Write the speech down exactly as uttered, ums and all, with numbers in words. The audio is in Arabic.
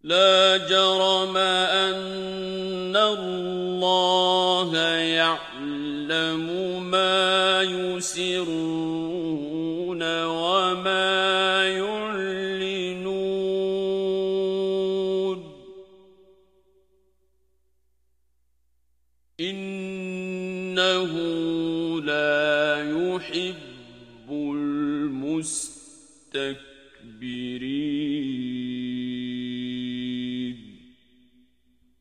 لا جرم أن الله يعلم ما يسرون وما يعلنون إنه لا يحب المستكبرين